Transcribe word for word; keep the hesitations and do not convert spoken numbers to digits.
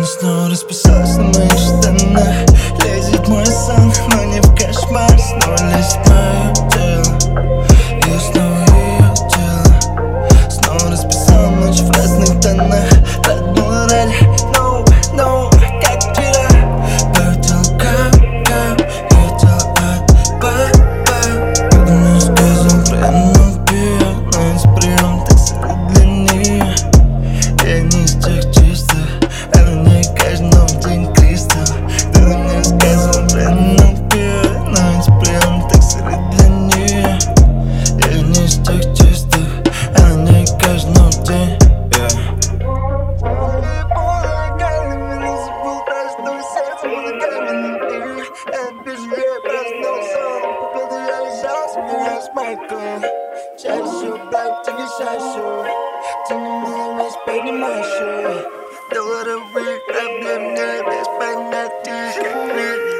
снова расписалась на моих штанах. Лезет мой сон, но не в кошмар. Снова лезет в мое тело, и снова ее тело. Снова расписала ночь в разных тонах. Родной ралли, no, no, как вчера. Твое тело как, как, ее тело от папа. Когда мне сказал приятно пью, но из прием так сильно для нее. Я не из тех чистых, а на ней каждый день кристалл. Когда мне сказал приятно пью, но из прием так сильно для нее. Я не из тех чистых, а на ней каждый день. Чаще, брать, ты не чаще. Ты не можешь понимаешь. Долларовые проблемы без понятия, как